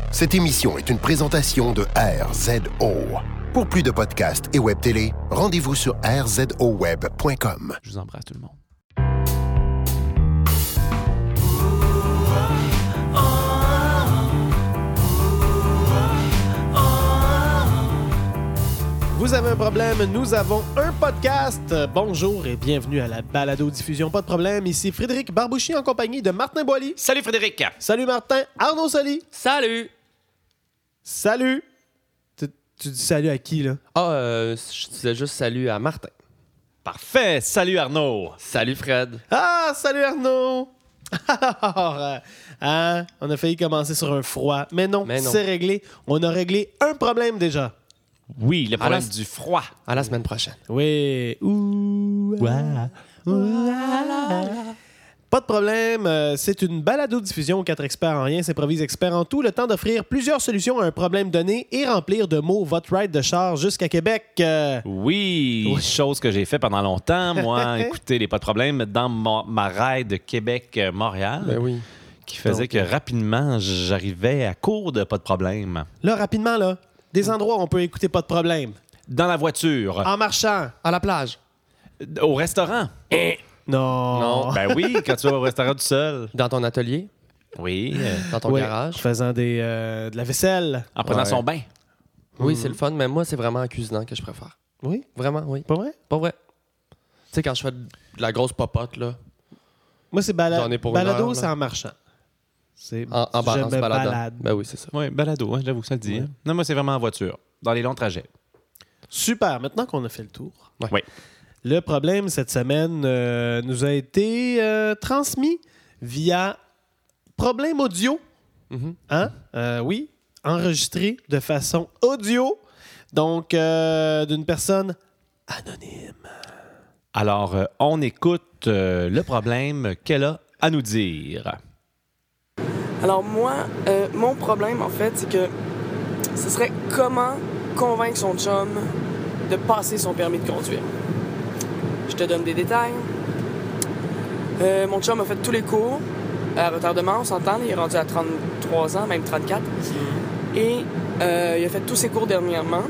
Cette émission est une présentation de RZO. Pour plus de podcasts et web télé, rendez-vous sur rzoweb.com. Je vous embrasse tout le monde. Vous avez un problème, nous avons un podcast. Bonjour et bienvenue à la balado-diffusion. Pas de problème, ici Frédéric Barbouchi en compagnie de Martin Boily. Salut Frédéric! Salut Martin, Arnaud Soli. Salut! Salut! Tu dis salut à qui, là? Je disais juste salut à Martin. Parfait! Salut Arnaud! Salut Fred. Ah, salut Arnaud! Alors, on a failli commencer sur un froid. Mais non, c'est réglé. On a réglé un problème déjà. Oui, le problème du froid. À la semaine prochaine. Oui. Pas de problème, c'est une balado-diffusion où 4 experts en rien s'improvisent experts en tout, le temps d'offrir plusieurs solutions à un problème donné et remplir de mots votre ride de char jusqu'à Québec. Oui, chose que j'ai fait pendant longtemps, moi, écoutez, les pas de problème, dans ma ride Québec-Montréal, Ben oui. qui faisait que rapidement, j'arrivais à court de pas de problème. Là, rapidement, là, des endroits où on peut écouter pas de problème. Dans la voiture, En marchant. À la plage. au restaurant. Non. Ben oui, quand tu vas au restaurant tout seul. Dans ton atelier. Oui, Dans ton Oui, garage. faisant de la vaisselle. en prenant Ouais. son bain. Oui, c'est le fun, mais moi, c'est vraiment en cuisinant que je préfère. Oui, Vraiment, oui. pas vrai? Pas vrai. Tu sais, quand je fais de la grosse popote, là, Moi, c'est J'en ai pour une balado, heure, là. c'est en marchant. C'est en je se me baladant. balade. Ben oui, c'est ça. Oui, balado, hein, j'avoue que ça le dit. Ouais. Hein. Non, moi, c'est vraiment en voiture, dans les longs trajets. Super, maintenant qu'on a fait le tour. Oui. Le problème cette semaine nous a été transmis via problème audio. Mhm. Hein? Oui, enregistré de façon audio. Donc, d'une personne anonyme. Alors, on écoute le problème qu'elle a à nous dire. Alors moi, mon problème, en fait, c'est que ce serait comment convaincre son chum de passer son permis de conduire. Je te donne des détails. Mon chum a fait tous les cours à retardement, on s'entend, il est rendu à 33 ans, même 34. Et il a fait tous ses cours dernièrement,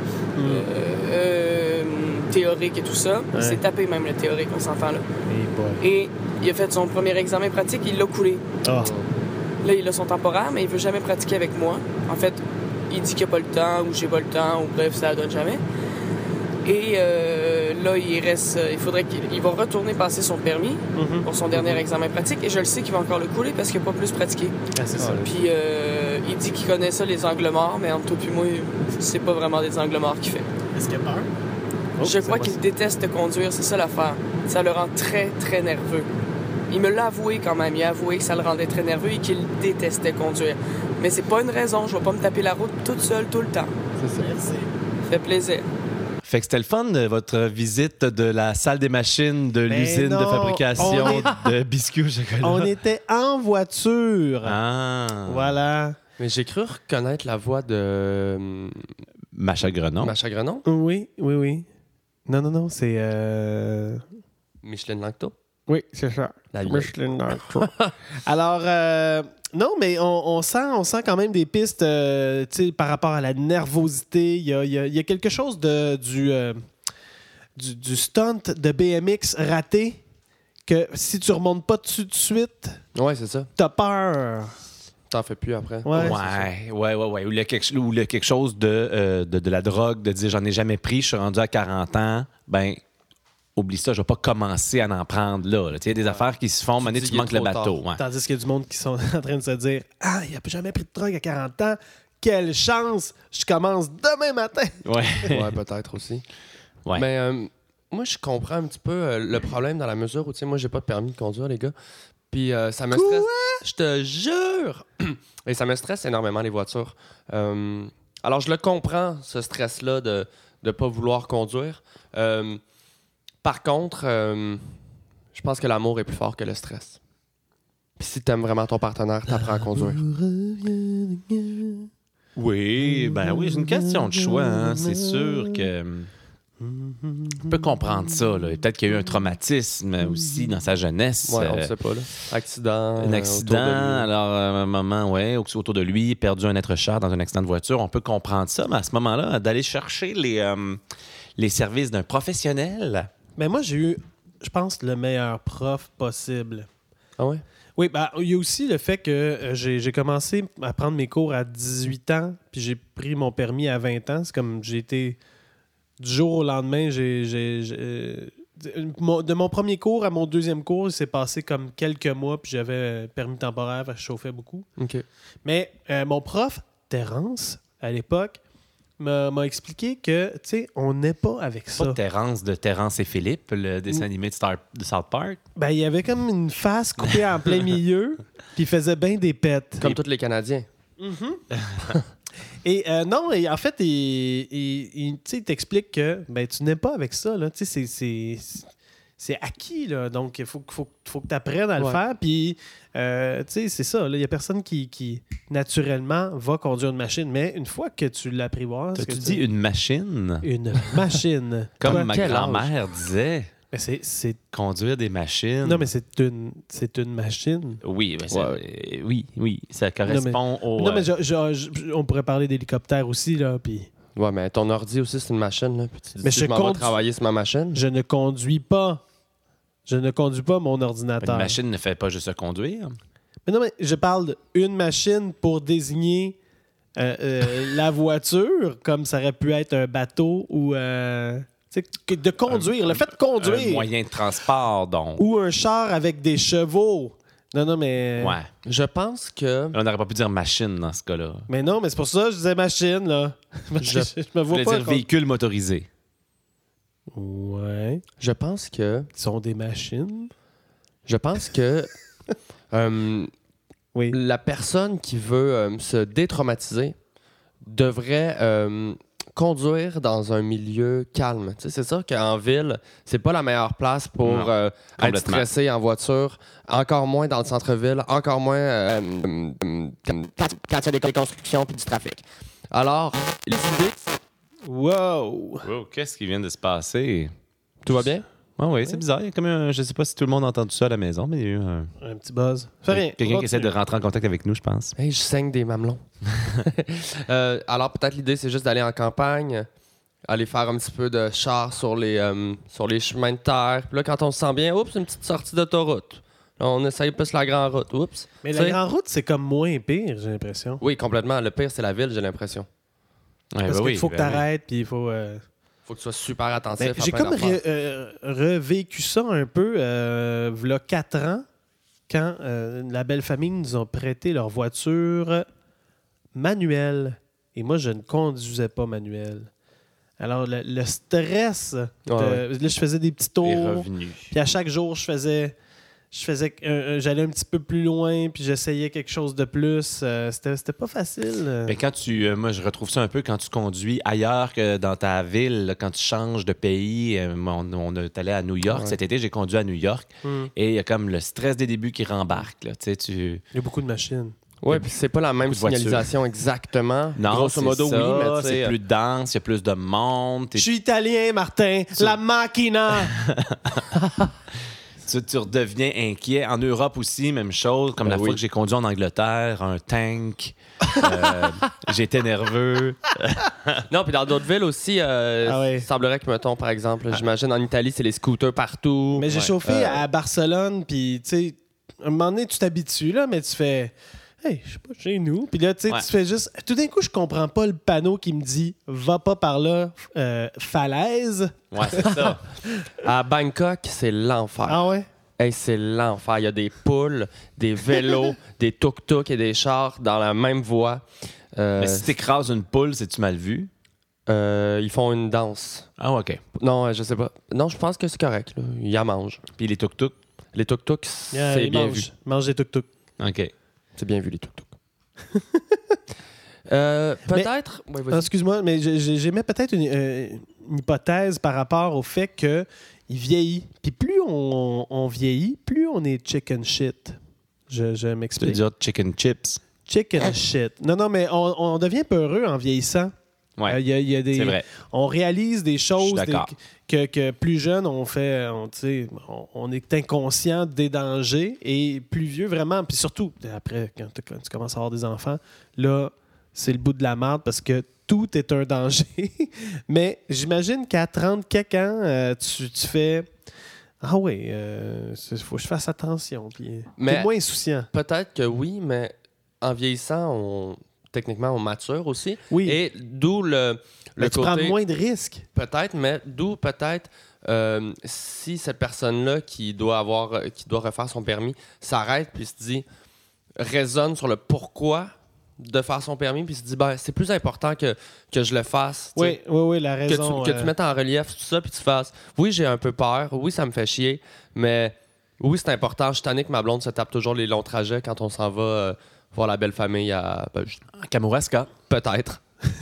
théorique et tout ça. Il s'est tapé même le théorique, on s'entend là. Et il a fait son premier examen pratique, il l'a coulé. Oh. Là, il a son temporaire, mais il veut jamais pratiquer avec moi. En fait, il dit qu'il n'a pas le temps, ou j'ai pas le temps, ou bref, ça ne donne jamais. Et là, il faudrait qu'il va retourner passer son permis pour son dernier examen pratique. Et je le sais qu'il va encore le couler parce qu'il n'a pas plus pratiqué. Ah, c'est ça. Puis il dit qu'il connaît ça, les angles morts, mais entre toi et moi, c'est pas vraiment des angles morts qu'il fait. Est-ce qu'il a peur? Je crois qu'il déteste conduire, c'est ça l'affaire. Ça le rend très, très nerveux. Il me l'a avoué quand même. Il a avoué que ça le rendait très nerveux et qu'il détestait conduire. Mais c'est pas une raison. Je vais pas me taper la route toute seule tout le temps. C'est ça. Merci. Ça fait plaisir. Fait que c'était le fun, votre visite de la salle des machines de Ben l'usine de non, fabrication de biscuits au chocolat. On était en voiture. Ah. Voilà. Mais j'ai cru reconnaître la voix de Macha Grenon. Macha Grenon. Oui. Non, c'est... Micheline Langto. Oui, c'est ça. La vieille. Michelin dans le trou. Alors, non, mais on sent quand même des pistes tu sais, par rapport à la nervosité. Il y a quelque chose du stunt de BMX raté que si tu remontes pas dessus tout de suite, Ouais, c'est ça. t'as peur. T'en fais plus après. Ouais. Ouais. Ou il y a quelque chose de la drogue, de dire j'en ai jamais pris, je suis rendu à 40 ans, ben oublie ça, je vais pas commencer à en prendre là. Tu sais, il y a des affaires qui se font, Tu maintenant dis tu qu'il est manques le trop bateau. tard. Ouais. Tandis qu'il y a du monde qui sont en train de se dire « Ah, il a jamais pris de drogue à 40 ans. Quelle chance! Je commence demain matin. » Ouais. Ouais, peut-être aussi. Ouais. Mais moi, je comprends un petit peu le problème dans la mesure où, tu sais, moi, j'ai pas de permis de conduire, les gars. Puis ça me stresse. Je te jure! Et ça me stresse énormément, les voitures. Alors, je le comprends, ce stress-là de ne pas vouloir conduire. Par contre, je pense que l'amour est plus fort que le stress. Puis si t'aimes vraiment ton partenaire, t'apprends à conduire. Oui, ben oui, c'est une question de choix. Hein. C'est sûr que On peut comprendre ça. Là. Peut-être qu'il y a eu un traumatisme aussi dans sa jeunesse. Ouais, on ne sait pas. Là. Accident. Un accident, alors à un moment, autour de lui, perdu un être cher dans un accident de voiture. On peut comprendre ça, mais à ce moment-là, d'aller chercher les services d'un professionnel. Mais moi, j'ai eu, je pense, le meilleur prof possible. Ah ouais? Oui, il y a aussi le fait que j'ai commencé à prendre mes cours à 18 ans, puis j'ai pris mon permis à 20 ans. C'est comme j'ai été... Du jour au lendemain, de mon premier cours à mon deuxième cours, il s'est passé comme quelques mois, puis j'avais un permis temporaire, je chauffais beaucoup. OK. Mais mon prof, Terence, à l'époque, m'a expliqué que, tu sais, on n'est pas avec ça. Pas de Terence et Philippe, le dessin animé de South Park. Ben, il y avait comme une face coupée en plein milieu, puis il faisait bien des pets. Comme tous les Canadiens. Et non, et en fait, il t'explique que ben, tu n'es pas avec ça. Là. C'est acquis. Là. Donc, il faut que tu apprennes à le faire. Puis, c'est ça. Il n'y a personne qui, naturellement, va conduire une machine. Mais une fois que tu l'apprivoises... Tu dis une machine? Une machine. Comme ma grand-mère disait. Mais c'est... Conduire des machines. Non, mais c'est une machine. Oui, mais oui, ça correspond au... Non, mais on pourrait parler d'hélicoptère aussi, là, puis... Ouais, mais ton ordi aussi, c'est une machine. Là, puis tu dis, mais je m'en vais travailler sur ma machine. Je ne conduis pas. Je ne conduis pas mon ordinateur. Une machine ne fait pas juste se conduire. Mais non, mais je parle d'une machine pour désigner la voiture, comme ça aurait pu être un bateau ou... de conduire, le fait de conduire. Un moyen de transport, donc. Ou un char avec des chevaux. Non, mais... Ouais. Je pense que... On n'aurait pas pu dire machine dans ce cas-là. Mais non, mais c'est pour ça que je disais machine, là. Je me vois voulais pas. dire véhicule motorisé. Ouais. Je pense que... Ils sont des machines. Je pense que... Oui. La personne qui veut se détraumatiser devrait... conduire dans un milieu calme. Tu sais, c'est sûr qu'en ville, c'est pas la meilleure place pour être stressé en voiture, encore moins dans le centre-ville, encore moins quand il y a des constructions puis du trafic. Alors, les idées... Wow! Wow, qu'est-ce qui vient de se passer? Tout va bien? Oui, c'est bizarre. Il y a comme je sais pas si tout le monde a entendu ça à la maison, mais il y a eu un petit buzz. Fais rien. Quelqu'un qui essaie de rentrer en contact avec nous, je pense. Hey, je saigne des mamelons. Alors, peut-être l'idée, c'est juste d'aller en campagne, aller faire un petit peu de char sur les chemins de terre. Puis là, quand on se sent bien, oups, une petite sortie d'autoroute. Là, on essaye plus la grande route. Oups. Mais la grande route, c'est comme moins pire, j'ai l'impression. Oui, complètement. Le pire, c'est la ville, j'ai l'impression. Ouais, parce qu'il faut que tu arrêtes, puis il faut... Faut que tu sois super attentif. J'ai comme revécu ça un peu v'là 4 ans, quand la belle famille nous a prêté leur voiture manuelle. Et moi, je ne conduisais pas manuel. Alors, le stress, là, je faisais des petits tours. Puis à chaque jour, j'allais un petit peu plus loin, puis j'essayais quelque chose de plus. C'était pas facile. Mais quand moi, je retrouve ça un peu quand tu conduis ailleurs que dans ta ville, là, quand tu changes de pays. On est allé à New York cet été, j'ai conduit à New York. Et il y a comme le stress des débuts qui rembarque. Là, il y a beaucoup de machines. Oui, puis c'est pas la même signalisation exactement. Non, grosso modo, ça, oui, mais c'est plus dense, il y a plus de monde. Je suis italien, Martin. La machina! Tu redeviens inquiet. En Europe aussi, même chose. Comme la fois que j'ai conduit en Angleterre, un tank. J'étais nerveux. Non, puis dans d'autres villes aussi, il semblerait que, mettons, par exemple, j'imagine en Italie, c'est les scooters partout. Mais j'ai chauffé à Barcelone, puis tu sais, à un moment donné, tu t'habitues, là, mais tu fais... Hey, je suis pas chez nous. Puis là, tu sais, tu fais juste... Tout d'un coup, je comprends pas le panneau qui me dit « Va pas par là, falaise ». Ouais, c'est ça. À Bangkok, c'est l'enfer. Ah ouais? Hey, c'est l'enfer. Il y a des poules, des vélos, des tuk-tuk et des chars dans la même voie. Mais si t'écrases une poule, c'est-tu mal vu? Ils font une danse. Ah, OK. Non, je sais pas. Non, je pense que c'est correct. Là. Ils la mangent. Puis les tuk-tuk? Les tuk-tuk, c'est bien vu. Ils mangent des tuk-tuk. OK. C'est bien vu, les tuk-tuk. Peut-être... Oui, excuse-moi, mais j'aimais peut-être une hypothèse par rapport au fait qu'il vieillit. Puis plus on vieillit, plus on est chicken shit. Je m'explique. Tu veux dire chicken chips? Chicken shit. Non, mais on devient peureux en vieillissant. Ouais. Il y a des, C'est vrai. on réalise des choses Je suis d'accord. que plus jeunes, on est inconscient des dangers et plus vieux, vraiment. Puis surtout, après, quand tu commences à avoir des enfants, là, c'est le bout de la merde parce que tout est un danger. Mais j'imagine qu'à 30 quelques ans, tu fais... Ah oui, il faut que je fasse attention. Puis t'es moins insouciant. Peut-être que oui, mais en vieillissant, techniquement, on mature aussi. Oui. Et d'où le Mais tu côté... prends moins de risques. Peut-être, mais d'où peut-être si cette personne-là qui doit refaire son permis s'arrête puis se dit, raisonne sur le pourquoi de faire son permis puis se dit, ben, c'est plus important que je le fasse. Oui, la raison. Que tu mettes en relief tout ça puis tu fasses, oui, j'ai un peu peur, oui, ça me fait chier, mais oui, c'est important. Je suis tanné que ma blonde se tape toujours les longs trajets quand on s'en va voir la belle famille à... Kamouraska. Peut-être.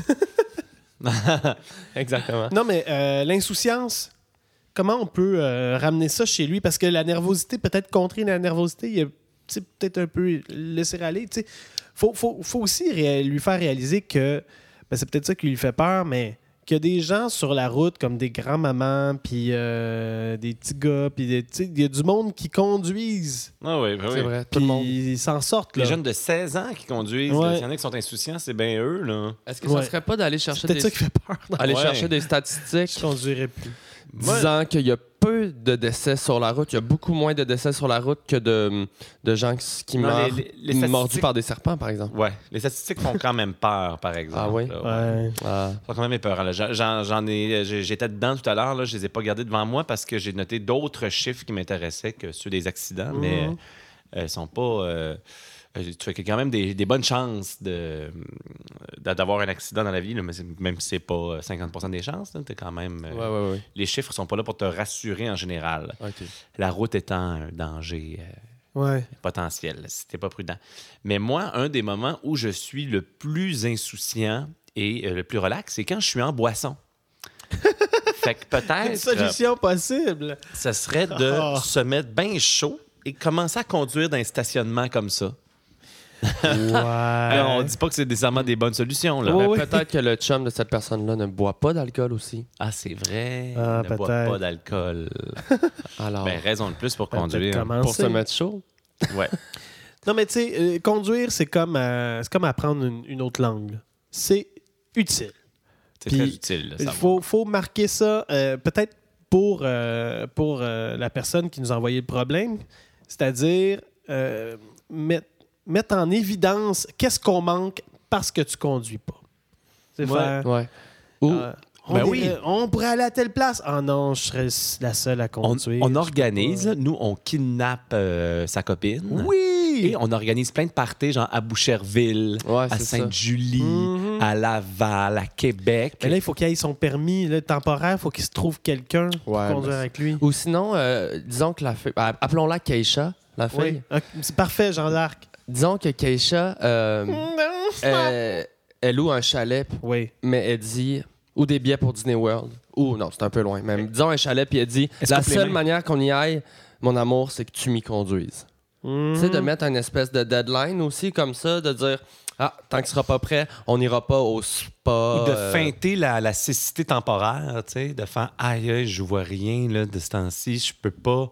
Exactement. Non, mais l'insouciance, comment on peut ramener ça chez lui? Parce que la nervosité, peut-être contrer la nervosité, il a peut-être un peu laisser aller. Il faut aussi lui faire réaliser que c'est peut-être ça qui lui fait peur, mais qu'il y a des gens sur la route comme des grands-mamans, puis des petits gars, puis il y a du monde qui conduisent. Ah oui, ben oui. C'est vrai, tout le monde. Puis ils s'en sortent. Là. Les jeunes de 16 ans qui conduisent, Ouais. là, s'il y en a qui sont insouciants, c'est bien eux. Là. Est-ce que ça Ouais. serait pas d'aller C'est chercher peut-être ça qui fait peur. aller Ouais. chercher des statistiques Je conduirais plus. disant qu'il y a peu de décès sur la route. Il y a beaucoup moins de décès sur la route que de gens qui Non, meurent les mordus statistiques- par des serpents, par exemple. Ouais, les statistiques font quand même peur, par exemple. Ah oui? là, Ouais. Ah. Ça fait quand même peur. Là. J'étais dedans tout à l'heure. Là, je les ai pas gardés devant moi parce que j'ai noté d'autres chiffres qui m'intéressaient que ceux des accidents, mais ils sont pas. Tu as quand même des bonnes chances d'avoir un accident dans la vie, là, mais même si c'est pas 50% des chances, t'es quand même. Ouais. Les chiffres sont pas là pour te rassurer en général. OK. La route étant un danger Ouais. potentiel, si t'es pas prudent. Mais moi, un des moments où je suis le plus insouciant et le plus relax, c'est quand je suis en boisson. Fait que Une peut-être, solution possible. ça serait de Oh. se mettre bien chaud et commencer à conduire dans un stationnement comme ça. Ouais. On dit pas que c'est nécessairement des bonnes solutions, là. Ouais, Mais oui. peut-être que le chum de cette personne-là ne boit pas d'alcool aussi. Ah, c'est vrai. Ah, ne boit peut-être. pas d'alcool. Alors, Ben, raison de plus pour Peut-être conduire. commencer. pour se mettre chaud. Ouais. Non, mais tu sais, conduire, c'est comme apprendre une autre langue. là. C'est utile. C'est Puis, très utile. là, Il savoir. faut marquer ça, peut-être pour la personne qui nous a envoyé le problème, c'est-à-dire mettre en évidence qu'est-ce qu'on manque parce que tu conduis pas. C'est Ouais. faire, Ouais. Ou, on pourrait aller à telle place. Ah non, je serais la seule à On, conduire. on organise, là, nous, on kidnappe sa copine. Oui! Et on organise plein de parties, genre à Boucherville, Ouais, à c'est ça. Sainte-Julie, Mhm. à Laval, à Québec. Mais là, il faut qu'il ait son permis là, temporaire. Il faut qu'il se trouve quelqu'un pour Ouais, conduire mais avec lui. ou sinon, disons que la fille... appelons-la Keisha, la fille. Oui. Ok, c'est parfait, Jean d'Arc. Disons que Keisha, elle loue un chalet, Oui. mais elle dit... Ou des billets pour Disney World. Ou non, c'est un peu loin. Même. Disons un chalet, puis elle dit... Est-ce La qu'on peut les seule mains? manière qu'on y aille, mon amour, c'est que tu m'y conduises. Mhm. Tu sais, de mettre une espèce de deadline aussi, comme ça, de dire... Ah, tant que tu seras pas prêt, on n'ira pas au spa. Ou de feinter la cécité temporaire, tu sais, de faire aïe, aïe, je vois rien là, de ce temps-ci, je peux pas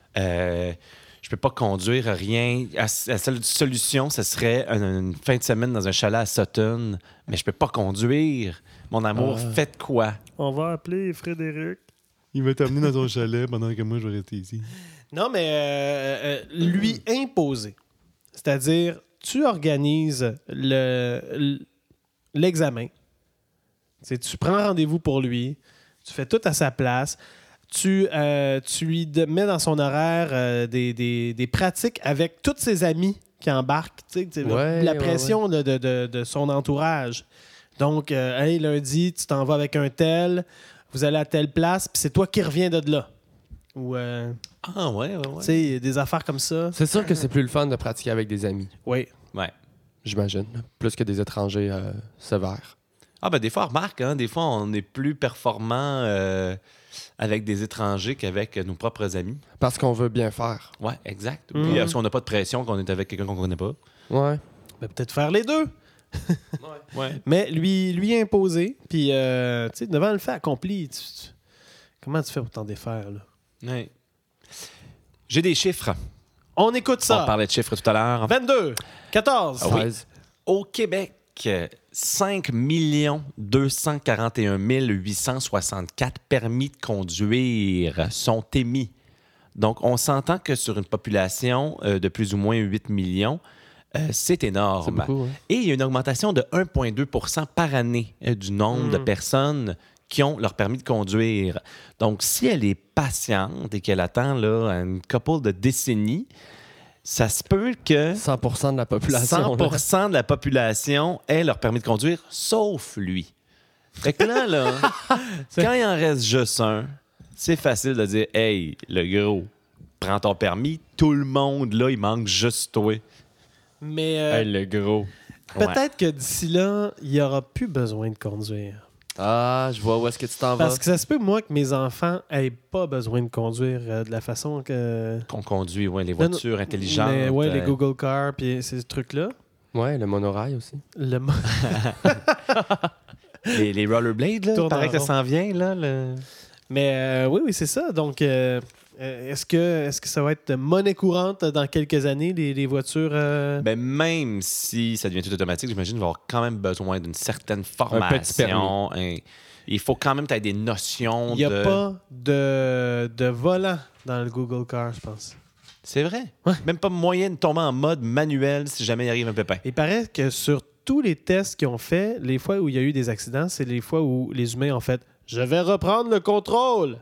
conduire rien. La seule solution, ce serait une fin de semaine dans un chalet à Sutton, mais je peux pas conduire. Mon amour, faites quoi? On va appeler Frédéric. Il va t'amener dans ton chalet pendant que moi, je vais rester ici. Non, mais lui imposer. C'est-à-dire, tu organises l'examen. Tu prends rendez-vous pour lui. Tu fais tout à sa place. Tu lui mets dans son horaire des pratiques avec tous ses amis qui embarquent. La pression là, de son entourage. Donc, hey, lundi, tu t'en vas avec un tel. Vous allez à telle place, puis c'est toi qui reviens de là. Ou, Ah ouais. tu sais, des affaires comme ça. C'est sûr que c'est plus le fun de pratiquer avec des amis, Oui. Ouais. j'imagine. Plus que des étrangers sévères. Ah ben des fois, remarque, hein, des fois, on est plus performant avec des étrangers qu'avec nos propres amis. Parce qu'on veut bien faire. Ouais, exact. Puis, parce qu'on n'a pas de pression qu'on est avec quelqu'un qu'on connaît pas. Ouais. Ben, peut-être faire les deux. Ouais. Mais lui est imposé. Puis, tu sais, devant le fait accompli, comment tu fais pour t'en défaire, là? Ouais. J'ai des chiffres. On écoute ça. On parlait de chiffres tout à l'heure. 22, 14. Ah oui. Au Québec, 5 241 864 permis de conduire sont émis. Donc, on s'entend que sur une population de plus ou moins 8 millions, c'est énorme. C'est beaucoup, hein? Et il y a une augmentation de 1,2 % par année du nombre de personnes qui ont leur permis de conduire. Donc, si elle est patiente et qu'elle attend là, une couple de décennies, ça se peut que 100% de la population. 100% de la population ait leur permis de conduire, sauf lui. Fait que là, quand il en reste juste un, c'est facile de dire « Hey, le gros, prends ton permis. » Tout le monde, là, il manque juste toi. Mais Hey, le gros. peut-être que d'ici là, il n'y aura plus besoin de conduire. Ah, je vois où est-ce que tu t'en vas. Parce que ça se peut, moi, que mes enfants n'aient pas besoin de conduire de la façon que... Qu'on conduit, ouais, les voitures intelligentes. Mais, ouais, les Google Cars puis ces trucs-là. Ouais, le monorail aussi. Le... les rollerblades, là, Tourne paraît en que rond. ça s'en vient, là. Mais oui, c'est ça. Donc, est-ce que ça va être monnaie courante dans quelques années, les voitures? Ben, même si ça devient tout automatique, j'imagine qu'il va avoir quand même besoin d'une certaine petit formation. Il faut quand même que tu aies des notions Il n'y a pas de volant dans le Google Car, je pense. C'est vrai. Ouais. Même pas moyen de tomber en mode manuel si jamais il arrive un pépin. Il paraît que sur tous les tests qu'ils ont fait, les fois où il y a eu des accidents, c'est les fois où les humains ont fait « Je vais reprendre le contrôle!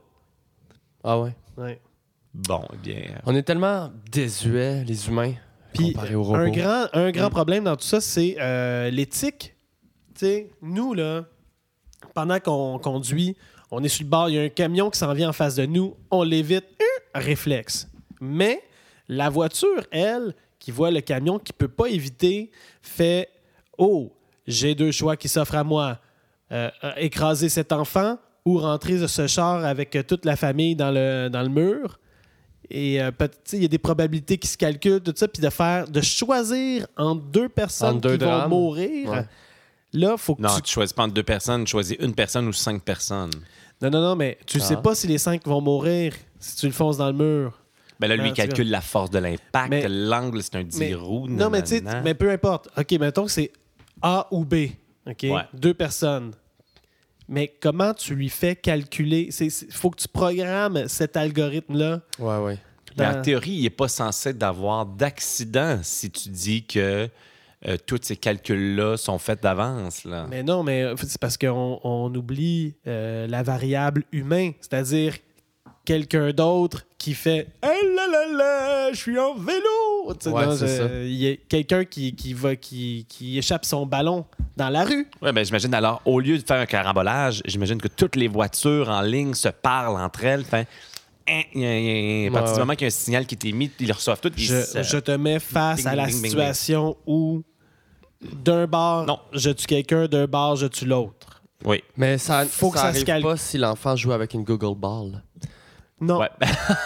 Ah ouais. » Ouais. Bon, eh bien. On est tellement désuets, les humains, Puis comparé aux robots. un grand problème dans tout ça, c'est l'éthique. Tu sais, nous, là, pendant qu'on conduit, on est sur le bord, il y a un camion qui s'en vient en face de nous, on l'évite, réflexe. Mais la voiture, elle, qui voit le camion qui ne peut pas éviter, fait « Oh, j'ai deux choix qui s'offrent à moi. Écraser cet enfant ou rentrer de ce char avec toute la famille dans le mur. » Et il y a des probabilités qui se calculent, tout ça, puis de choisir entre deux personnes Entre deux qui vont drames. mourir. Ouais. Là, il faut que Non, tu choisis pas entre deux personnes, tu choisis une personne ou 5 personnes. Non, mais tu sais pas si les 5 vont mourir si tu le fonces dans le mur. Ben là, lui, Ah, il calcule la force de l'impact, Mais- l'angle, c'est un 10 Mais- roues. Non, mais tu sais, mais peu importe. OK, mettons que c'est A ou B. OK? Ouais. Deux personnes. Mais comment tu lui fais calculer? Il faut que tu programmes cet algorithme-là. Ouais, ouais. Mais en dans- théorie, il n'est pas censé d'avoir d'accident si tu dis que tous ces calculs-là sont faits d'avance. Là. Mais non, mais c'est parce qu'on oublie la variable humain, c'est-à-dire quelqu'un d'autre qui fait « Hey là là là, je suis en vélo! » Tu sais, Ouais, non, c'est ça. il y a quelqu'un qui échappe son ballon dans la rue. Oui, ben j'imagine alors, au lieu de faire un carambolage, j'imagine que toutes les voitures en ligne se parlent entre elles. Fait, à partir du moment qu'il y a un signal qui est émis, ils le reçoivent tous. Je te mets face Bing, à la bing, bing, situation où d'un bar, Non. je tue quelqu'un, d'un bar, je tue l'autre. Oui. Mais ça Faut que ça se arrive calme. pas si l'enfant joue avec une Google Ball. Non. Ouais.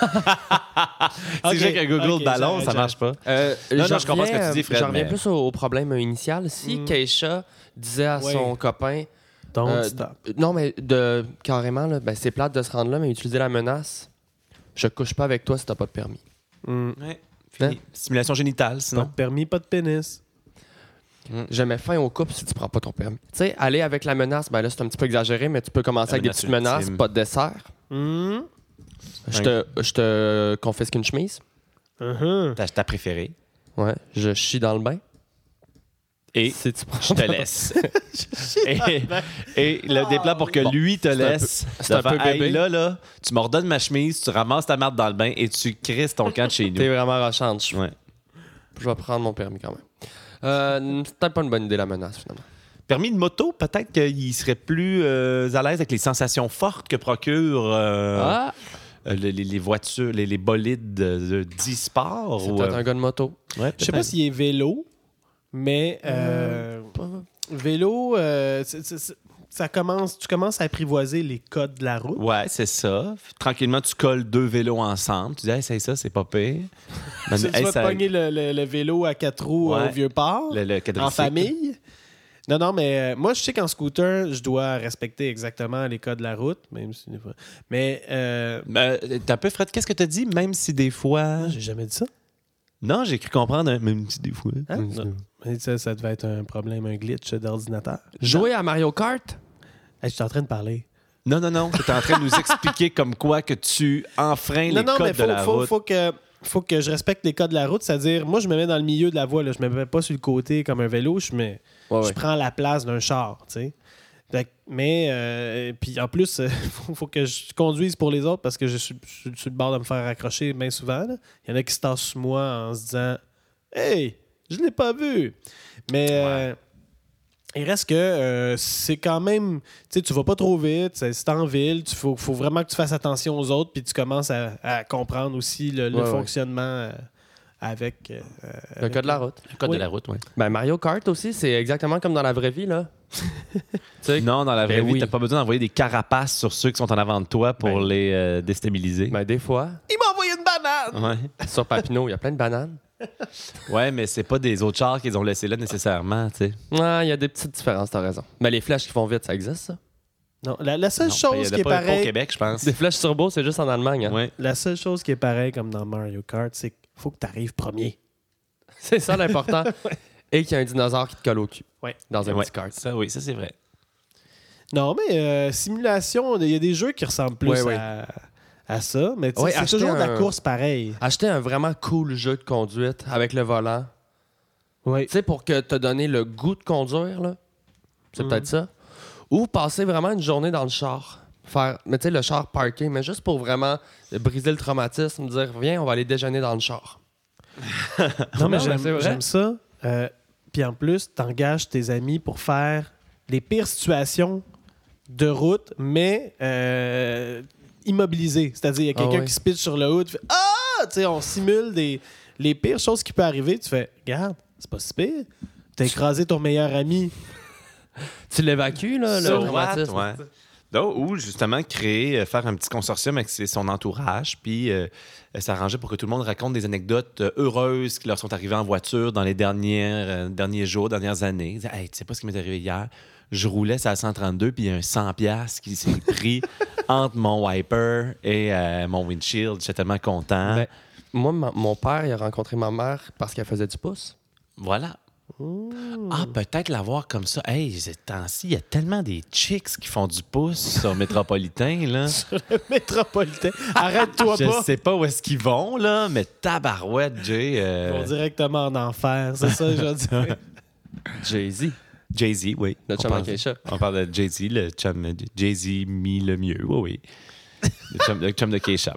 Ok, C'est vrai qu'un Google ok, Ballon, ça j'arrête. marche pas. Non, je comprends ce que tu dis, Fred, Je reviens mais- plus au problème initial. Si Keisha disait à Ouais. son copain... Don't stop. Non, mais carrément, là, ben, c'est plate de se rendre là, mais utiliser la menace. Je couche pas avec toi si t'as pas de permis. Ouais. Fini. Stimulation génitale, Pas sinon. de permis, pas de pénis. Je mets fin au couple si tu prends pas ton permis. Tu sais, aller avec la menace, ben là, c'est un petit peu exagéré, mais tu peux commencer La avec des menace petites menaces, ultime. pas de dessert. Je te confisque une chemise. Ta préférée. Ouais. Je chie dans le bain. Et Si tu prends je te laisse. et le déplacement pour que lui te laisse. c'est un de faire, peu bébé. Hey, là, tu me redonnes ma chemise, tu ramasses ta marde dans le bain et tu crisses ton camp de chez T'es nous. vraiment rochante. Je Ouais. vais prendre mon permis quand même. C'est peut-être pas une bonne idée, la menace, finalement. Permis de moto, peut-être qu'il serait plus à l'aise avec les sensations fortes que procurent les voitures, les bolides d'e-sport. C'est ou, peut-être un gars de moto. ouais, Je sais pas peut-être. s'il est vélo, mais vélo, tu commences à apprivoiser les codes de la route. Ouais, c'est ça. Tranquillement, tu colles deux vélos ensemble. Tu dis, hey, c'est ça, c'est pas pire. Tu vas te pogner le vélo à 4 roues Ouais. au Vieux-Port, Le en quadricycle. famille. Non, mais moi, je sais qu'en scooter, je dois respecter exactement les codes de la route, même si des fois... Mais T'as un peu, Fred, qu'est-ce que t'as dit? Même si des fois... j'ai jamais dit ça. Non, j'ai cru comprendre, même si des fois... Hein? Non. Mais ça devait être un problème, un glitch d'ordinateur. Jouer à Mario Kart? Hey, je suis en train de parler. Non. T'es en train de nous expliquer comme quoi que tu enfreins les codes de la route. Faut que je respecte les codes de la route. C'est-à-dire, moi, je me mets dans le milieu de la voie. Là. Je me mets pas sur le côté comme un vélo. Je prends la place d'un char, tu sais. Mais, puis en plus, faut que je conduise pour les autres parce que je suis sur le bord de me faire accrocher bien souvent. Là. Il y en a qui se tassent sur moi en se disant « Hey, je l'ai pas vu! » Mais il reste que c'est quand même... Tu sais, tu vas pas trop vite, c'est en ville, il faut vraiment que tu fasses attention aux autres puis tu commences à comprendre aussi le fonctionnement avec... Le code de la route. Le code de la route, oui. Ben, Mario Kart aussi, c'est exactement comme dans la vraie vie, là. Non, dans la vraie vie, oui. t'as pas besoin d'envoyer des carapaces sur ceux qui sont en avant de toi pour les déstabiliser. Ben, des fois, Il m'a envoyé une banane! Ouais. sur Papineau, il y a plein de bananes. Ouais, mais c'est pas des autres chars qu'ils ont laissés là nécessairement, tu sais. Ouais, il y a des petites différences, t'as raison. Mais les flèches qui vont vite, ça existe, ça? Non, la seule Non, chose il y en a qui est pas au pareille... Québec, je pense. Des flèches turbo, c'est juste en Allemagne. Hein? Ouais. La seule chose qui est pareille comme dans Mario Kart, c'est qu'il faut que tu arrives premier. C'est ça l'important. Et qu'il y a un dinosaure qui te colle au cul. Ouais. Dans un Ouais. petit kart. Ça, oui, ça c'est vrai. Non, mais simulation, il y a des jeux qui ressemblent plus Ouais. à ça, mais tu sais, Ouais, c'est acheter toujours de la un- course pareille. Acheter un vraiment cool jeu de conduite avec le volant. Oui. Tu sais, pour que te donner le goût de conduire, là. C'est peut-être ça. Ou passer vraiment une journée dans le char. Mais tu sais, le char parké, mais juste pour vraiment briser le traumatisme, dire, viens, on va aller déjeuner dans le char. Non, mais Non, mais c'est vrai. j'aime ça. Puis en plus, tu engages tes amis pour faire les pires situations de route, mais immobilisées. C'est-à-dire, il y a quelqu'un ouais. qui se pitche sur le hood, tu fais « Ah! » Tu sais, on simule les pires choses qui peuvent arriver. Tu fais « Regarde, c'est pas si pire. T'as écrasé ton meilleur ami. » Tu l'évacues, là, le So traumatisme. what, ouais. Donc, ou justement créer, faire un petit consortium avec son entourage, puis s'arranger pour que tout le monde raconte des anecdotes heureuses qui leur sont arrivées en voiture dans les derniers jours, dernières années. Ils disent, hey, tu sais pas ce qui m'est arrivé hier? Je roulais sur la 132, puis il y a un 100$ qui s'est pris entre mon wiper et mon windshield. J'étais tellement content. Ben, moi, mon père, il a rencontré ma mère parce qu'elle faisait du pouce. Voilà. Ah, peut-être l'avoir comme ça. Hey, ces temps-ci, il y a tellement des chicks qui font du pouce sur Métropolitain, là. Métropolitain. Arrête-toi Je pas. sais pas où est-ce qu'ils vont, là, mais tabarouette, Jay. Ils vont directement en enfer. C'est ça, je veux dire. Jay-Z. Jay-Z, oui. Le On chum parle- à Keisha. On parle de Jay-Z, le chum de Jay-Z mis le mieux, oui, oui. Le chum de Keisha.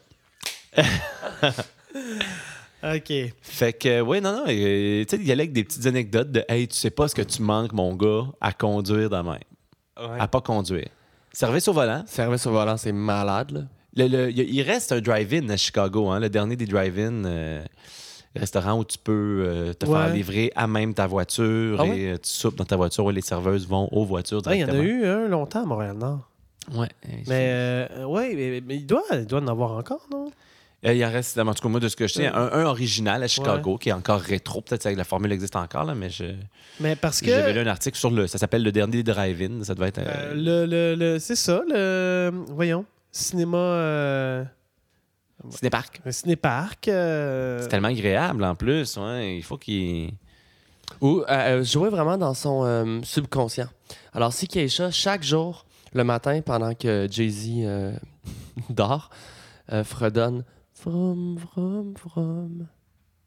OK. Fait que, oui, non, tu sais, il y allait avec des petites anecdotes de « Hey, tu sais pas ce que tu manques, mon gars, à conduire de même. À pas conduire. » Service au volant. Service au volant, c'est malade, là. Il reste un drive-in à Chicago, hein, le dernier des drive-in restaurants où tu peux te faire livrer à même ta voiture Ah et tu soupes dans ta voiture. Ouais, les serveuses vont aux voitures Il y en directement. a eu un longtemps à Montréal-Nord. Ouais. Mais mais il doit en avoir encore, non? Il en reste, en tout cas, moi, de ce que je sais, un original à Chicago qui est encore rétro. Peut-être que la formule existe encore, là, mais Mais parce que j'avais lu un article sur ça s'appelle Le dernier des drive-in. Ça devait être c'est ça, voyons, cinéma... Cinépark. un cinéparc. C'est tellement agréable en plus. Ouais. Il faut qu'il... Ou jouer vraiment dans son subconscient. Alors, si Keisha, chaque jour, le matin, pendant que Jay-Z dort, fredonne « Vroom, vroom, vroom Ouais. ».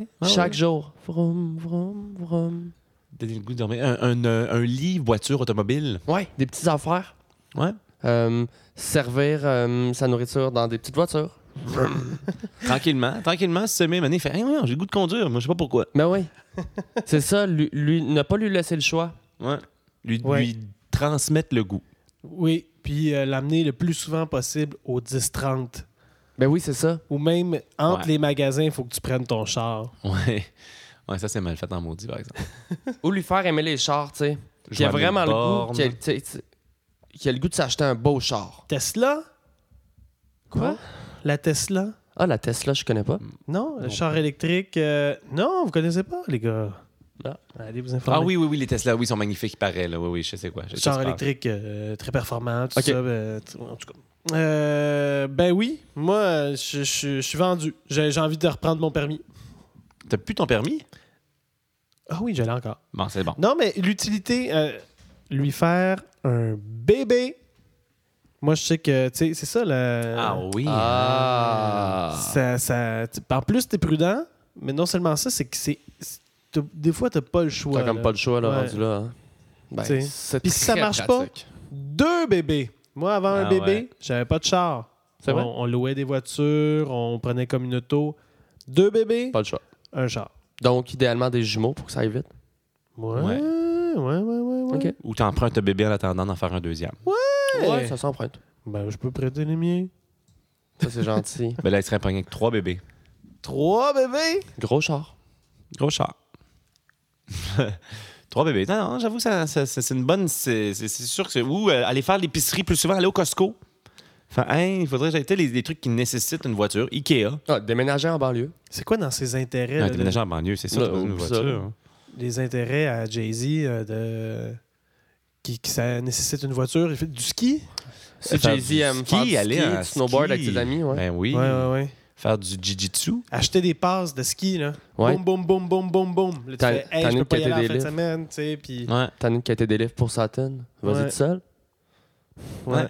Chaque jour. « Vroom, vroom, vroom Donner le goût de dormir. Un lit voiture automobile. ». Ouais, des petites affaires. Ouais. Servir sa nourriture dans des petites voitures. Tranquillement, se met, il fait hey, ouais, j'ai le goût de conduire, moi je sais pas pourquoi. Mais oui, c'est ça, ne pas lui laisser le choix. Ouais. Lui transmettre le goût. Oui, puis l'amener le plus souvent possible au 10-30. Ben oui, c'est ça. Ou même, entre les magasins, il faut que tu prennes ton char. Ouais. Ouais, ça c'est mal fait en maudit, par exemple. Ou lui faire aimer les chars, tu sais. Qui a Joindre vraiment les le bornes. goût, qui a le goût de s'acheter un beau char. Tesla? Quoi? La Tesla? Ah, la Tesla, je connais pas. Non, le char électrique. Non, vous connaissez pas, les gars. Allez vous informer. Ah oui, les Tesla, oui, sont magnifiques, il paraît. Là. Oui, je sais quoi. Char électrique très performant, tout Ok. ça. En tout cas. Ben oui, moi, je suis vendu. J'ai envie de reprendre mon permis. T'as plus ton permis? Ah oui, je l'ai encore. Bon, c'est bon. Non, mais l'utilité, lui faire un bébé. Moi, je sais que, tu sais, c'est ça, Ah oui. En plus, t'es prudent, mais non seulement ça, c'est que des fois, t'as pas le choix. T'as comme là. pas le choix, là, Ouais. rendu là. Hein. Ben, T'sais. c'est Puis si ça très marche pratique. 2 bébés. Moi, avant un Ah bébé, ouais. j'avais pas de char. C'est vrai? On louait des voitures, on prenait comme une auto. 2 bébés, Pas le choix. un char. Donc, idéalement, des jumeaux pour que ça aille vite. Ouais. OK. Ou t'empruntes un bébé en attendant d'en faire un deuxième. Ouais, ça s'emprunte. Ben, je peux prêter les miens. Ça, c'est gentil. Ben là, il serait pogné avec 3 bébés. 3 bébés? Gros char. Gros char. 3 bébés. Non, j'avoue, c'est une bonne. C'est sûr que c'est. Ou aller faire l'épicerie plus souvent, aller au Costco. Enfin, il faudrait que j'aille les trucs qui nécessitent une voiture. Ikea. Ah, déménager en banlieue. C'est quoi dans ses intérêts? Un là, déménageur en banlieue, c'est ça, Là, t'as besoin d'une oublie ça, voiture. là. hein. les intérêts à Jay-Z qui ça nécessite une voiture? Il fait du ski? Si Faire Jay-Z du aime ski, faire du aller ski, en du snowboard ski. avec tes amis, ouais. Ben oui. Ouais. Faire du jiu-jitsu. Acheter des passes de ski, là. Ouais. Boum, boum, boum, boum, boum, boum. Là, tu T'as- fais, hey, t'as je une peux pas y qualité aller en des fin de livres. semaine, tu sais, puis... Ouais. T'as une qualité des livres pour Saturn. Vas-y Ouais. tout seul. Ouais.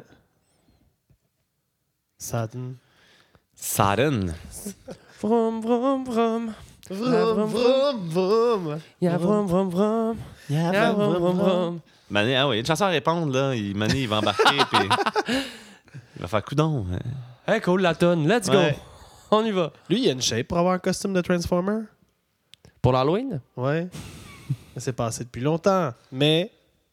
Saturn. Saturn. Vroom, vroom, vroom. Vroom, vroom, vroom. Yeah, vroom, vroom, vroom. Yeah, vroom, vroom, vroom. Mané, ah oui, une chanson à répondre, là. Mané, il va embarquer, puis il va faire coudon. hein. Hey, cool, la tonne. Let's go. Ouais. On y va. Lui, il a une shape pour avoir un costume de Transformer. Pour l'Halloween? Ouais. Ça s'est passé depuis longtemps. Mais...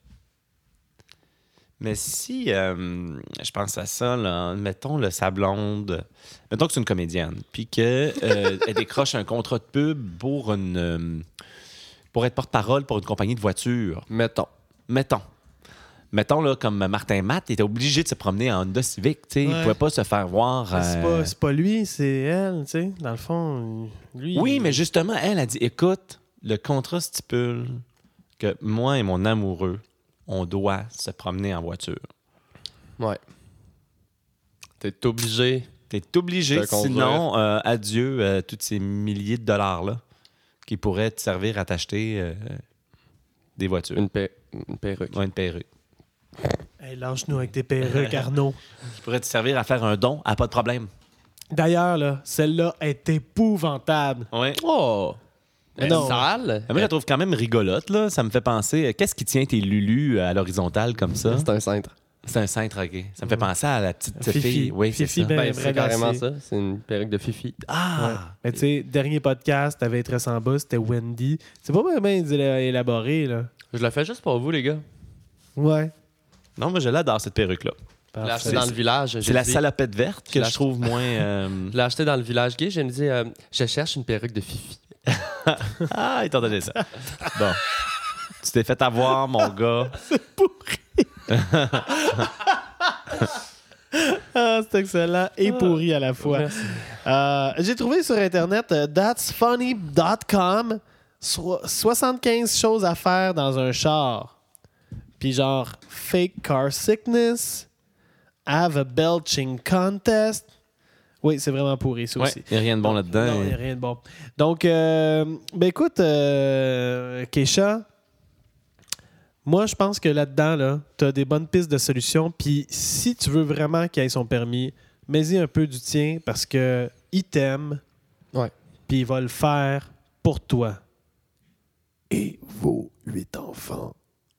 Mais si, je pense à ça, là, mettons le sa blonde, mettons que c'est une comédienne, puis qu'elle elle décroche un contrat de pub pour être porte-parole pour une compagnie de voitures. Mettons. Mettons, là, comme Martin Matt, il était obligé de se promener en Honda Civic, tu sais. Il Ouais. pouvait pas se faire voir. C'est pas lui, c'est elle, tu sais. Dans le fond, lui... Oui, mais justement, elle a dit, écoute, le contrat stipule que moi et mon amoureux, on doit se promener en voiture. Ouais. T'es obligé. T'es obligé, De conduire. sinon, adieu tous ces milliers de dollars-là qui pourraient te servir à t'acheter des voitures. Une perruque. Ouais, une perruque. Hey, lâche-nous avec tes perruques, Arnaud. Qui pourraient te servir à faire un don, pas de problème. D'ailleurs, là, celle-là est épouvantable. Ouais. Oh! Mais Elle est non. sale. Moi, je la trouve quand même rigolote, là. Ça me fait penser, qu'est-ce qui tient tes lulus à l'horizontale comme ça? C'est un cintre. C'est un cintre, OK. Ça me fait penser à la petite Fifi. fille. Oui, c'est Fifi, ça. ben, Ben, c'est vrai carrément d'acier. ça. C'est une perruque de Fifi. Ah! Mais tu sais, dernier podcast, t'avais Tress en bas, c'était Wendy. C'est pas bien élaboré, là. Je la fais juste pour vous, les gars. Ouais. Non, moi, je l'adore, cette perruque-là. Je l'ai acheté C'est- dans le village. C'est j'ai la dit- salopette verte Je que l'ai je trouve moins... Je l'ai acheté dans le village gay. Je me dis, je cherche une perruque de Fifi. Ah, il t'a donné ça. Bon. Tu t'es fait avoir, mon gars. Ah, c'est excellent et pourri à la fois. J'ai trouvé sur Internet that'sfunny.com 75 choses à faire dans un char. Puis genre, fake car sickness, have a belching contest. Oui, c'est vraiment pourri, ça Ouais, aussi. il n'y a rien de bon là-dedans. Non, il n'y a rien de bon. Donc, ben écoute, Keisha, moi, je pense que là-dedans, là, tu as des bonnes pistes de solutions. Puis si tu veux vraiment qu'il ait son permis, mets-y un peu du tien parce que il t'aime. Ouais. Puis il va le faire pour toi. Et vos 8 enfants.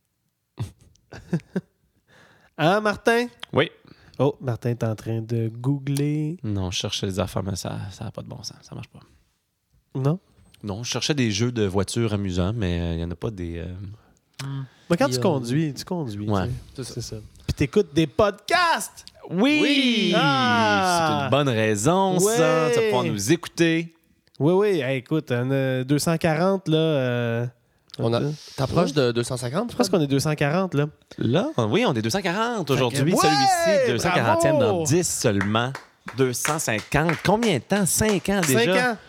Hein, Martin? Oui. Oh, Martin est en train de googler. Non, je cherchais des affaires, mais ça n'a pas de bon sens. Ça marche pas. Non? Non, je cherchais des jeux de voitures amusants, mais il n'y en a pas des... Mais quand Puis, tu conduis, tu conduis. Ouais. tu sais. C'est ça. Puis t'écoutes des podcasts! Oui! Ah! C'est une bonne raison, ça. Ouais! Tu vas pouvoir nous écouter. Oui, oui. Hey, écoute, on a 240, là. T'approches de 250, Je pense qu'on est 240, là. Là, oui, on est 240 aujourd'hui. Ouais! Celui-ci, 240e Bravo! dans 10 seulement. 250. Combien de temps? 5 ans déjà? 5 ans.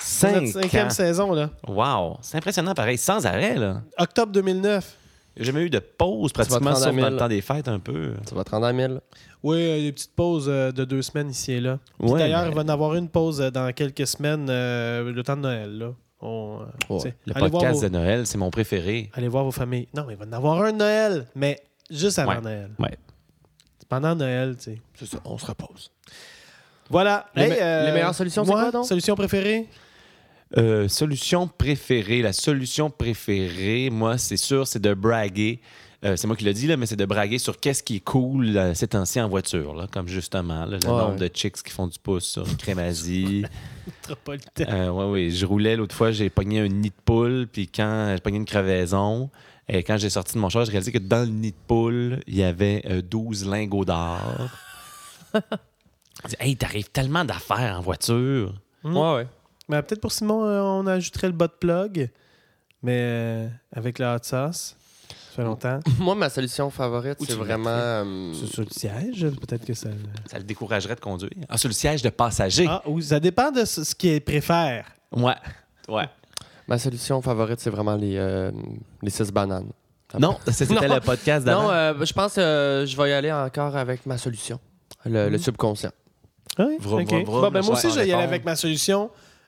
C'est notre 5e saison, là. Wow! C'est impressionnant, pareil, sans arrêt, là. Octobre 2009. J'ai jamais eu de pause, pratiquement, sauf dans le temps des fêtes, un peu. Tu vas te rendre à 1000. Oui, des petites pauses de 2 semaines ici et là. Puis Ouais, d'ailleurs, mais- il va y en avoir une pause dans quelques semaines, le temps de Noël, là. Tu sais, Le allez voir podcast vos- de Noël, c'est mon préféré. Allez voir vos familles. Non, mais il va y en avoir un Noël, mais juste avant Ouais. Noël. Ouais. Pendant Noël, tu sais. C'est ça, on se repose. Voilà. Les meilleures solutions, c'est moi, quoi, donc? Solution préférée? Solution préférée. La solution préférée, moi, c'est sûr, c'est de braguer. C'est moi qui l'ai dit, là, mais c'est de braguer sur qu'est-ce qui est cool ces temps-ci en voiture. Là, comme justement, là, le nombre de chicks qui font du pouce sur une crémazie. Métropolitain. Oui. Je roulais l'autre fois, j'ai pogné un nid de poule, puis quand j'ai pogné une crevaison, et quand j'ai sorti de mon char, j'ai réalisé que dans le nid de poule, il y avait 12 lingots d'or. Je dis, hey, t'arrives tellement d'affaires en voiture. Ouais. Mais peut-être pour Simon, on ajouterait le bas de plug, mais avec la hot sauce. Ça fait longtemps. Moi, ma solution favorite, Où c'est tu le vraiment... C'est sur le siège, peut-être que ça... Ça le découragerait de conduire. Ah, sur le siège de passager. Ah, oui, ça dépend de ce qu'il préfère. Ouais. Ma solution favorite, c'est vraiment les 6 bananes. Non, c'était Non. le podcast d'avant. Non, je pense que je vais y aller encore avec ma solution. Le subconscient. Oui, Vroom, ok. vroom, vroom, Bon, ben, moi ouais, aussi, on je vais y aller répond. avec ma solution.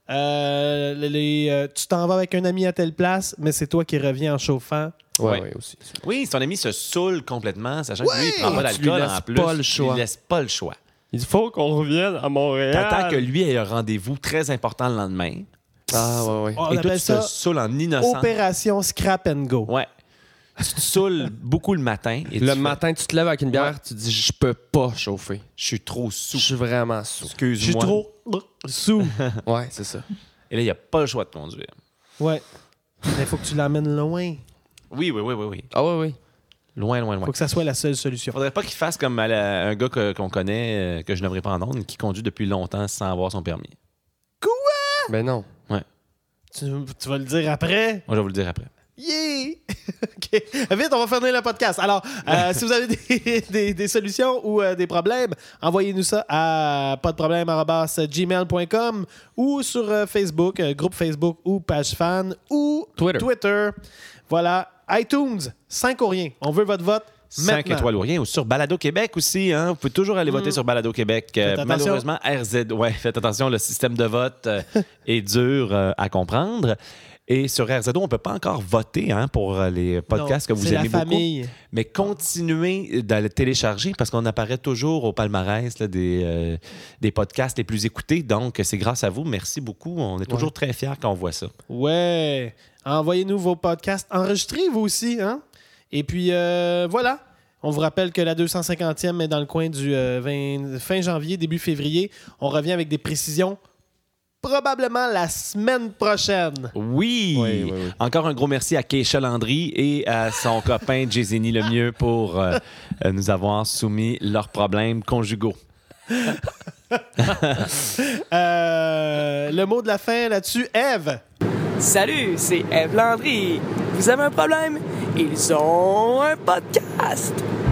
Tu t'en vas avec un ami à telle place, mais c'est toi qui reviens en chauffant. Ouais. Aussi. Oui, son ami se saoule complètement, sachant que lui, il Ouais! prend pas Tu lui d'alcool laisses en plus. pas le choix. Tu lui laisses pas le choix. Il faut qu'on revienne à Montréal. T'attends que lui ait un rendez-vous très important le lendemain. Ah, ouais. On et toi, appelle tu ça te saoules en innocent. Opération Scrap and Go. Ouais. Tu te saoules beaucoup le matin. Et Le tu fais, matin, tu te lèves avec une bière, tu te dis, je peux pas chauffer. je suis trop sous. Je suis vraiment sous. Excuse-moi. Je suis trop sous. Ouais, c'est ça. Et là, il n'y a pas le choix de conduire. Ouais. Mais il faut que tu l'emmènes loin. Oui. Ah, oui. Loin. Il faut que ça soit la seule solution. Faudrait pas qu'il fasse comme un gars qu'on connaît, que je n'aimerais pas en ondes, qui conduit depuis longtemps sans avoir son permis. Ben non. Tu vas le dire après? Moi, je vais vous le dire après. Yeah! OK. Vite, on va finir le podcast. Alors, si vous avez des solutions ou des problèmes, envoyez-nous ça à pasdeproblème@gmail.com ou sur Facebook, groupe Facebook ou page fan ou Twitter. Voilà. iTunes, 5 ou rien. On veut votre vote 5 maintenant. étoiles ou rien. Ou sur Balado Québec aussi. Hein? Vous pouvez toujours aller voter sur Balado Québec. attention. Malheureusement, RZ. Ouais, faites attention, le système de vote est dur à comprendre. Et sur RZO, on ne peut pas encore voter pour les podcasts Non, que vous c'est aimez la beaucoup. famille. Mais continuez de le télécharger parce qu'on apparaît toujours au palmarès là, des podcasts les plus écoutés. Donc, c'est grâce à vous. Merci beaucoup. On est toujours très fiers quand on voit ça. Ouais. Envoyez-nous vos podcasts. Enregistrez vous aussi. Hein? Et puis, voilà. On vous rappelle que la 250e est dans le coin du fin janvier, début février. On revient avec des précisions probablement la semaine prochaine. Oui. Oui. Encore un gros merci à Keisha Landry et à son copain Jésini Lemieux pour nous avoir soumis leurs problèmes conjugaux. Le mot de la fin là-dessus, Ève. Salut, c'est Ève Landry. Vous avez un problème? Ils ont un podcast.